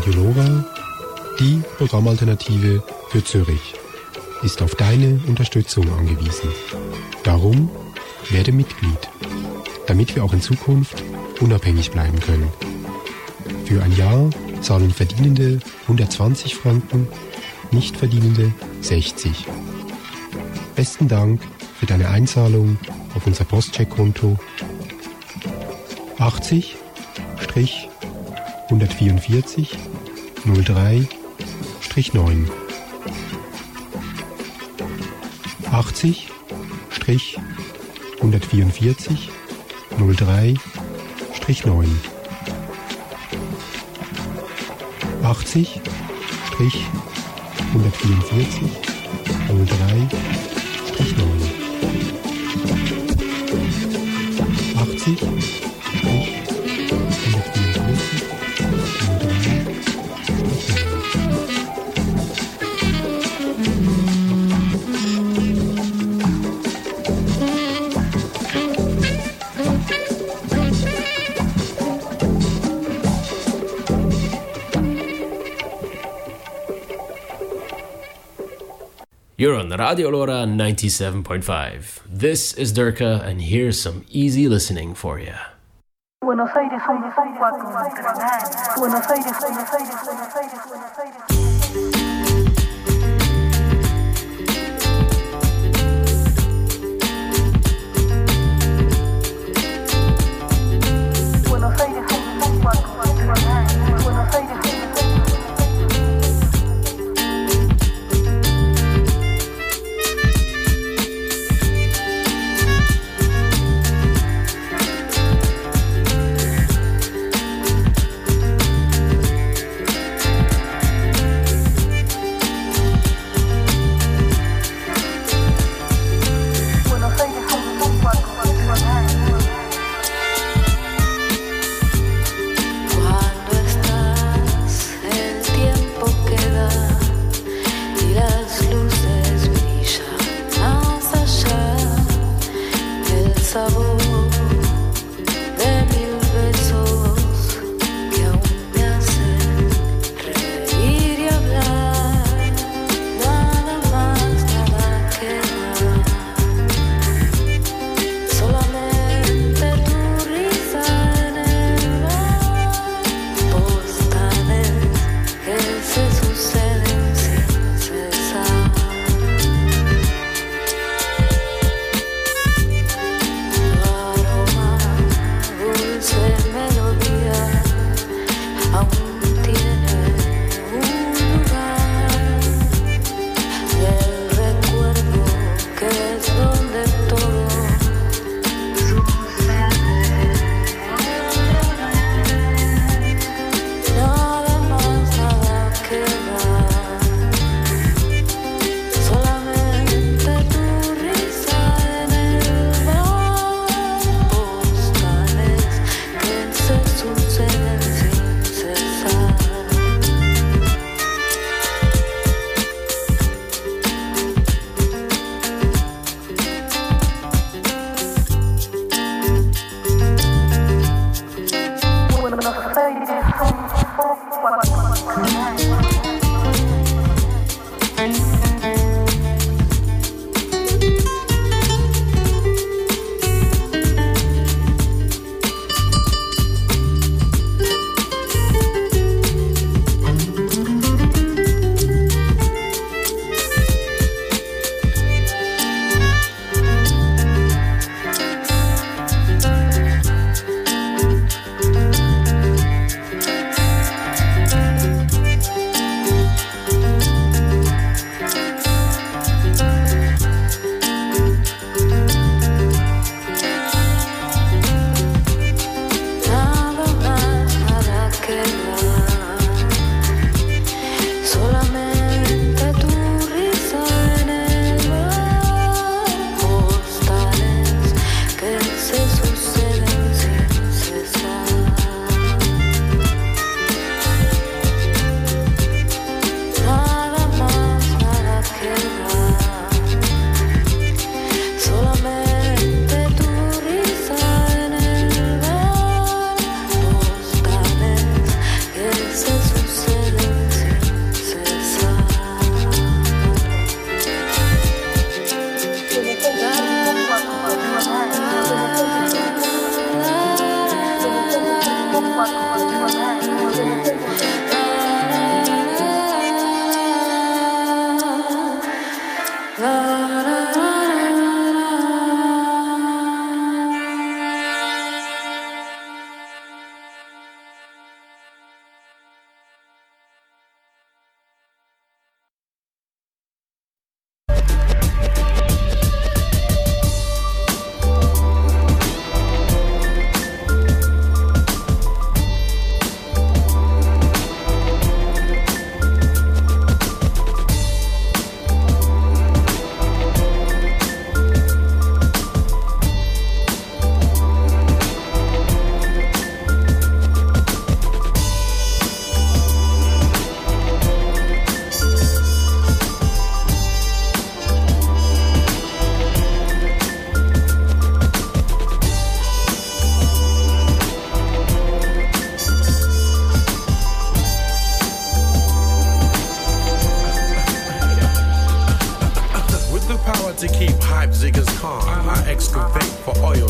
Radio Lora, die Programmalternative für Zürich, ist auf deine Unterstützung angewiesen. Darum werde Mitglied, damit wir auch in Zukunft unabhängig bleiben können. Für ein Jahr zahlen Verdienende 120 Franken, Nichtverdienende 60. Besten Dank für deine Einzahlung auf unser Postcheckkonto 80-144 03-9 80-144 03-9 80-144 03-9 80 You're on Radio Lora 97.5. This is Durka, and here's some easy listening for you. Buenos Aires, Buenos Aires, Buenos Aires, Buenos Aires, Buenos Aires, Buenos Aires.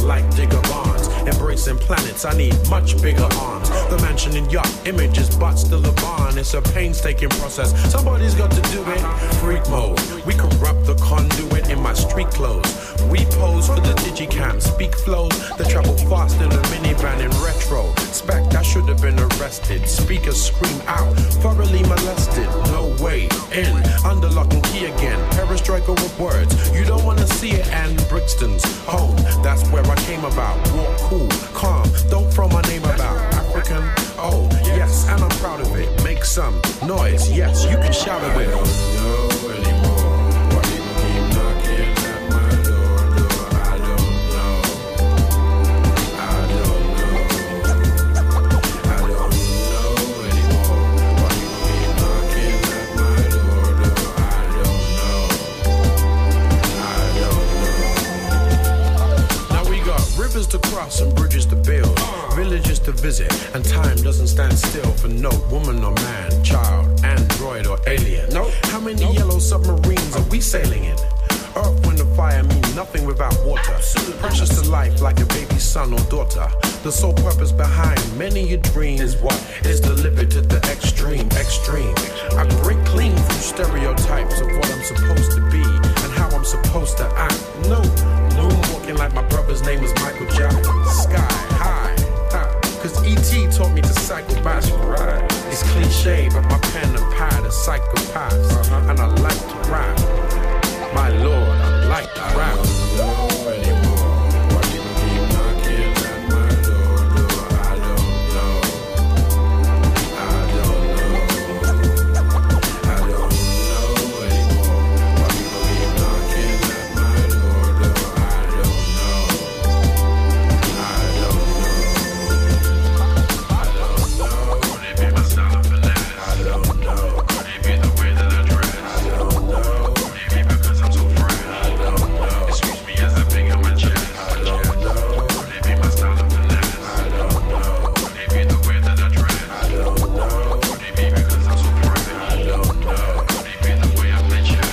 like Digger Barnes. Embracing planets, I need much bigger arms. The mansion in yacht images, but still a barn. It's a painstaking process, somebody's got to do it. Freak mode, we corrupt the conduit in my street clothes. We pose for the digicam, speak flows that travel fast in a minivan in retro. Spec, I should have been arrested. Speakers scream out, thoroughly molested. No way in, under lock and key again. Perestroika with words, you don't wanna see it. And Brixton's home, that's where I came about. Walk cool, calm, don't throw my name about. African, oh yes, and I'm proud of it. Make some noise, yes, you can shout at it. I don't know anymore. Why people keep knocking at my door? I don't know. I don't know. I don't know anymore. Why people keep knocking at my door? I don't know. I don't know. Now we got rivers to cross and bridges to build, villages to visit, and time doesn't stand still for no woman or man, child, android or alien. How many yellow submarines are we sailing in? Earth, wind and fire mean nothing without water. Precious to life like a baby son or daughter. The sole purpose behind many a dream is what is delivered to the extreme. I break clean from stereotypes of what I'm supposed to be and how I'm supposed to act. No, walking like my brother's name is Michael Jackson. Sky high, cause E.T. taught me to cycle back. Right. It's cliche, but my pen and pad are psychopaths. And I like to rap. My lord, I like to rap. I don't know anymore. Why people keep knocking at my door? I don't know. I don't know. I don't know anymore. Why people keep knocking at my door? I don't know. I don't know. I don't know. Could it be my style of finesse? I don't know. Could it be the way that I dress? I don't know. Could it be because I'm so fresh? I don't know. Excuse me as I bang on my chest. I don't know. Could it be my style of finesse? I don't know. Could it be the way that I dress? I don't know. Could it be because I'm so fresh? I don't know. Could it be the way I play chess?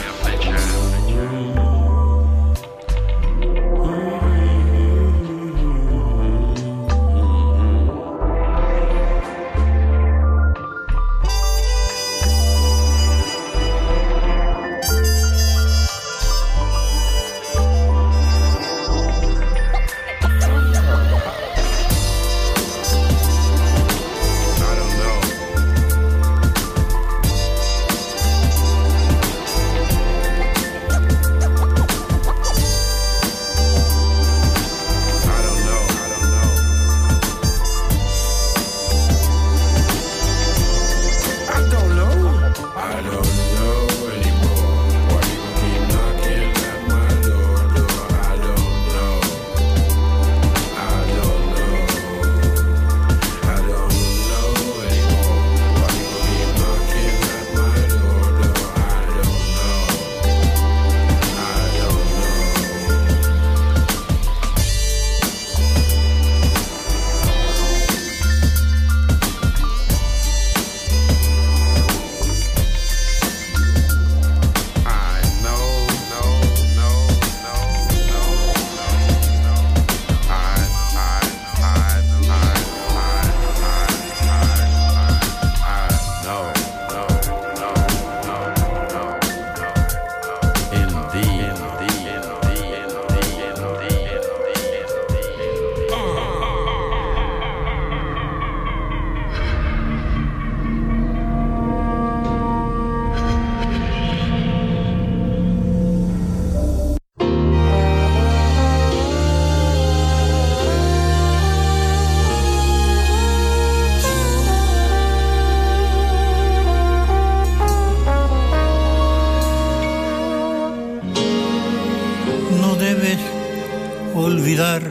olvidar.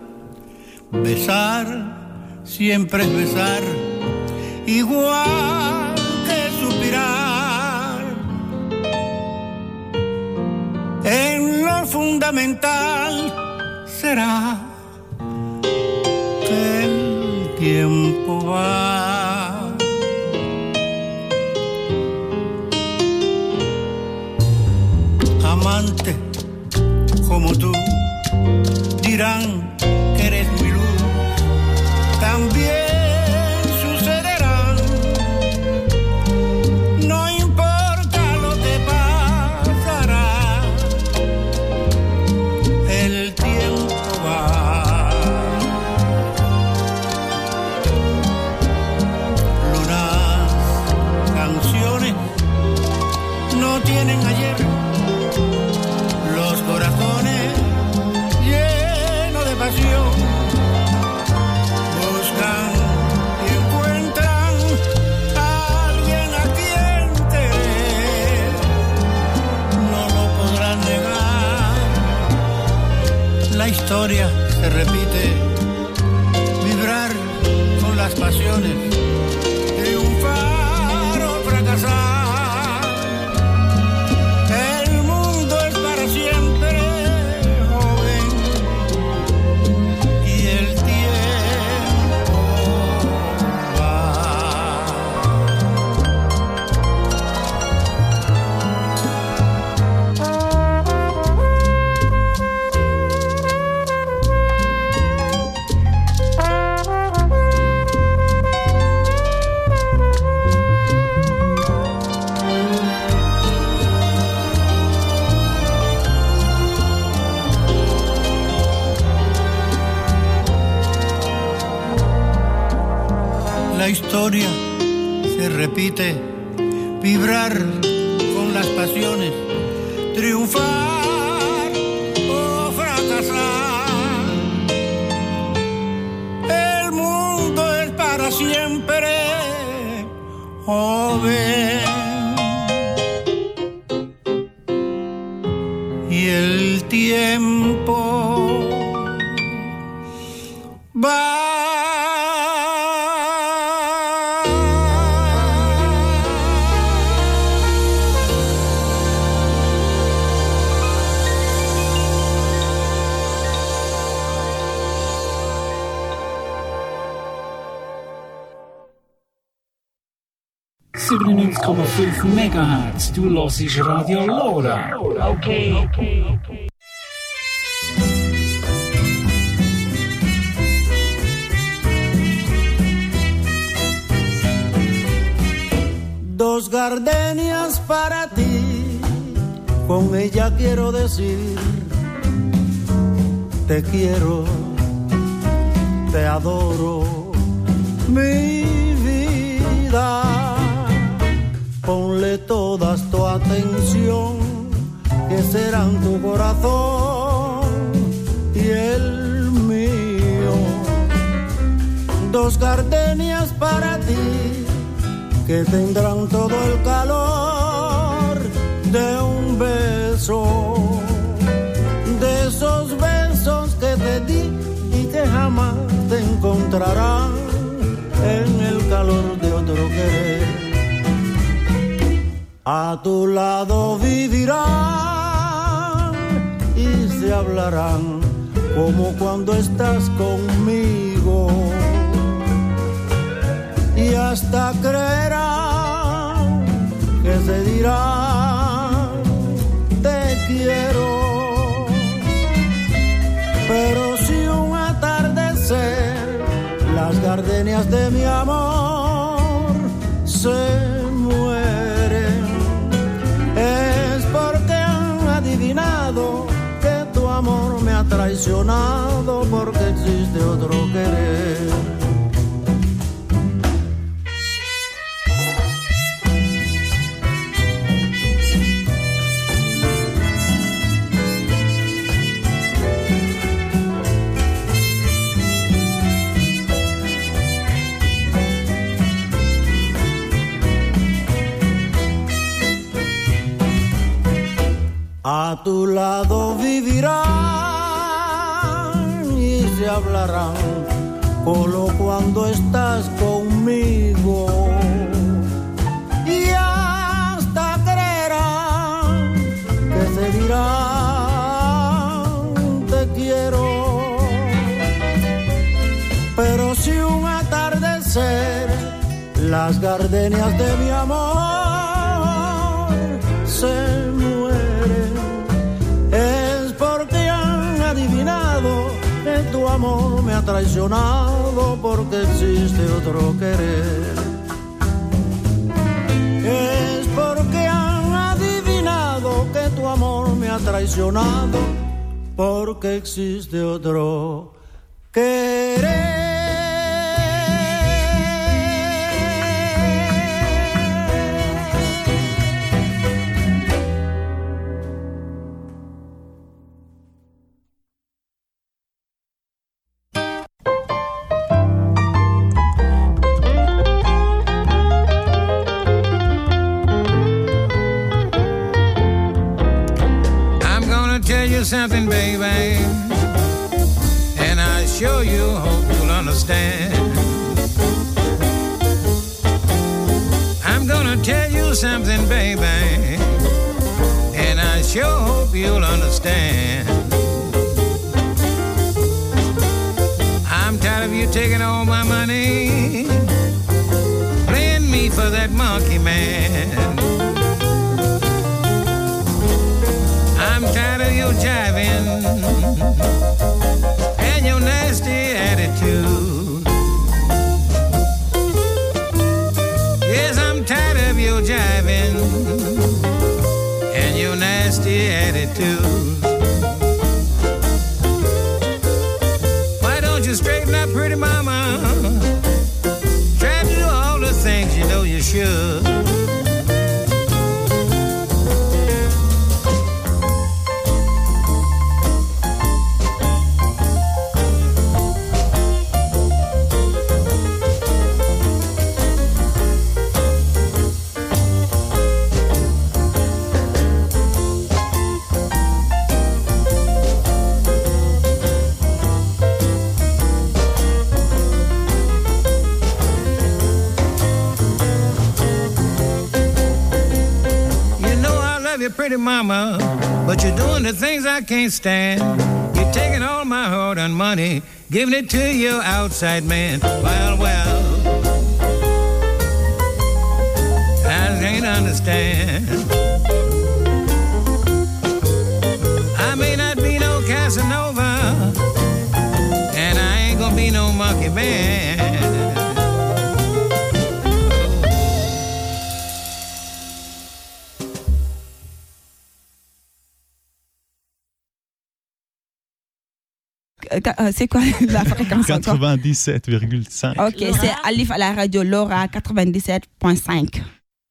Besar siempre es besar, igual que suspirar. En lo fundamental será que el tiempo va. Amante como tú dirán también sucederán. No importa lo que pasará, el tiempo va. Lunas, canciones no tienen ayer, los corazones llenos de pasión buscan y encuentran a alguien a quien querer, no lo podrán negar. La historia se repite, vibrar con las pasiones, triunfar o fracasar. El mundo es para siempre joven y el tiempo va. La historia se repite, vibrar con las pasiones, triunfar o fracasar. El mundo es para siempre joven y el tiempo va. Megahertz, du hörst Radio Lora. Okay. Dos gardenias para ti, con ella quiero decir, te quiero, te adoro, mi vida. Ponle todas tu atención, que serán tu corazón y el mío. Dos gardenias para ti, que tendrán todo el calor de un beso, de esos besos que te di y que jamás te encontrarán en el calor de otro querer. A tu lado vivirán y se hablarán como cuando estás conmigo, y hasta creerán que se dirán te quiero. Pero si un atardecer las gardenias de mi amor se mueren, es porque han adivinado que tu amor me ha traicionado, porque existe otro querer. A tu lado vivirán y se hablarán solo cuando estás conmigo, y hasta creerán que se dirán te quiero. Pero si un atardecer las gardenias de mi amor se mueren, es porque han adivinado que tu amor me ha traicionado porque existe otro querer. Es porque han adivinado que tu amor me ha traicionado porque existe otro querer. Something, baby, and I sure you hope you'll understand. I'm gonna tell you something, baby, and I sure hope you'll understand. I'm tired of you taking all my money, playing me for that monkey man. I'm tired of you jiving and your nasty attitude. Yes, I'm tired of you jiving and your nasty attitude. Why don't you straighten up, pretty mama? Try to do all the things you know you should. Pretty mama, but you're doing the things I can't stand. You're taking all my hard-earned money, giving it to your outside man. Well, I can't understand. I may not be no Casanova, and I ain't gonna be no monkey man. C'est quoi la fréquence? 97,5. Ok, Laura? C'est Alif à la radio Laura 97.5.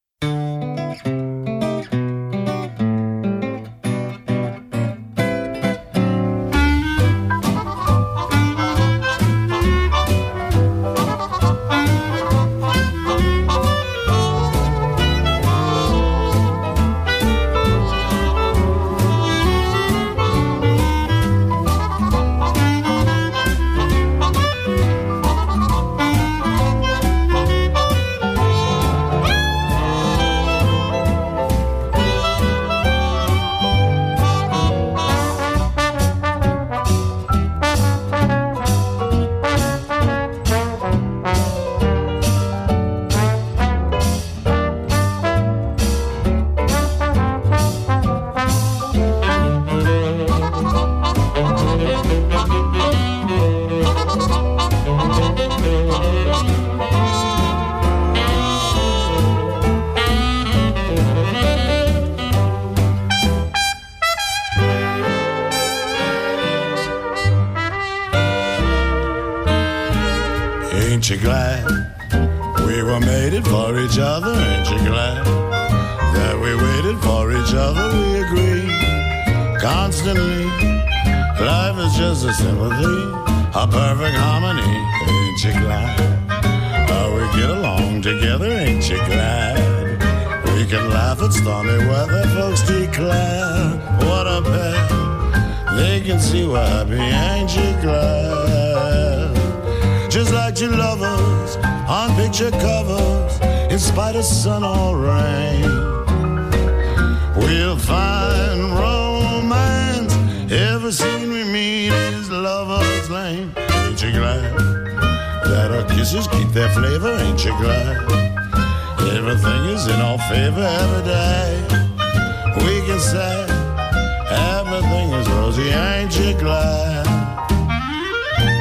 Ain't you glad we were mated for each other? Ain't you glad that we waited for each other? We agreed constantly. Life is just a sympathy, a perfect harmony. Ain't you glad how we get along together? Ain't you glad we can laugh at stormy weather? Folks declare what a pair. They can see we're happy. Ain't you glad? Just like two lovers on picture covers, in spite of sun or rain, we'll find romance. Every scene we meet is Lover's Lane. Ain't you glad that our kisses keep their flavor? Ain't you glad everything is in our favor every day? We can say everything is rosy. Ain't you glad?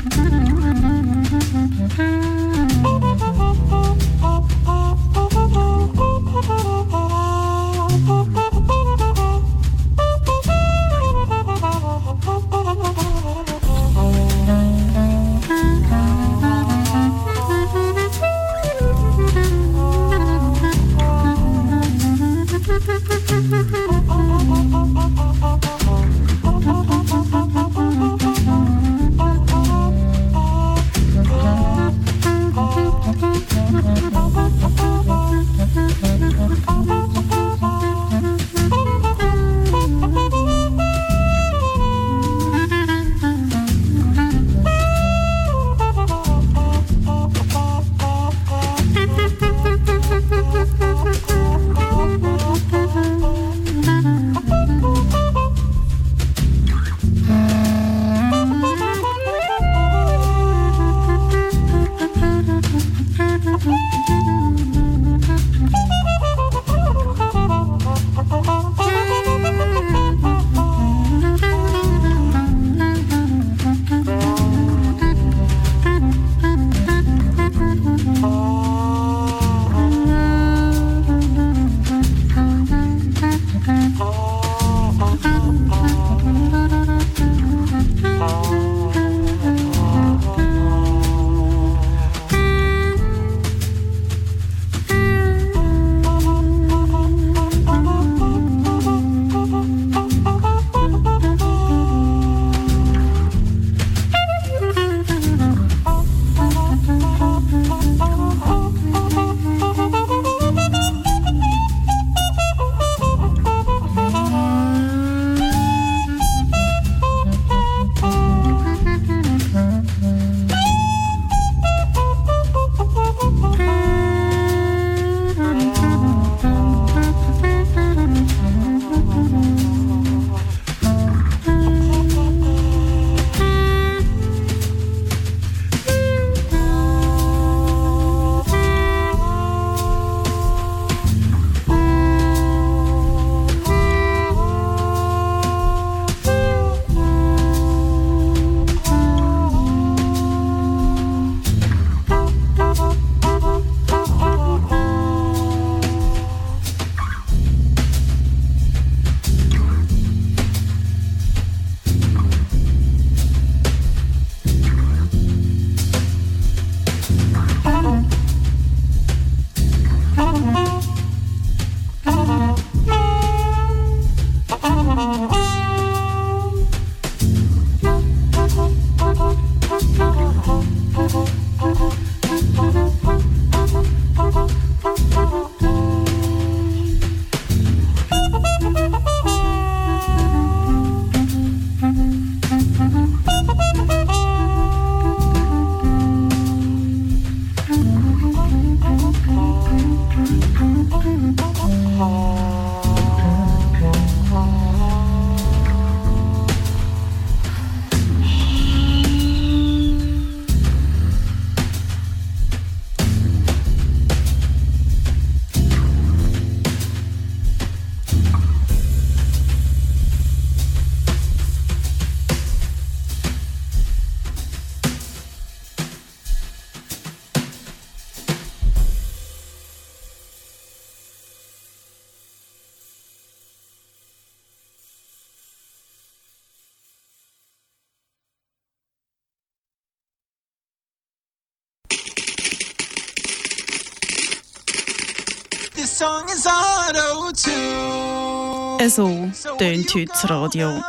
So tönt heute das Radio.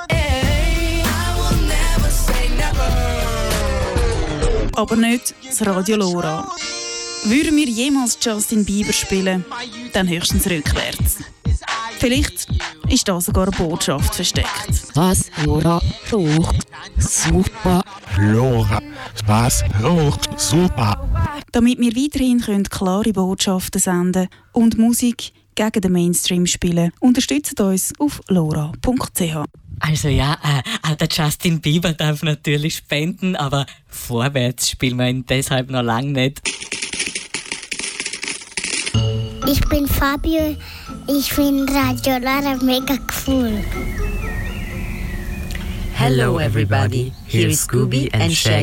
Aber nicht das Radio Lora. Würden wir jemals Justin Bieber spielen, dann höchstens rückwärts. Vielleicht ist da sogar eine Botschaft versteckt. Was? Lora? Hoch. Super. Lora. Was? Hoch. Super. Damit wir weiterhin klare Botschaften senden und Musik gegen den Mainstream spielen, unterstützt uns auf lora.ch. Also ja, auch der Justin Bieber darf natürlich spenden, aber vorwärts spielen wir ihn deshalb noch lange nicht. Ich bin Fabio, ich finde Radio Lora mega cool. Hello everybody, here is Scooby and Shay.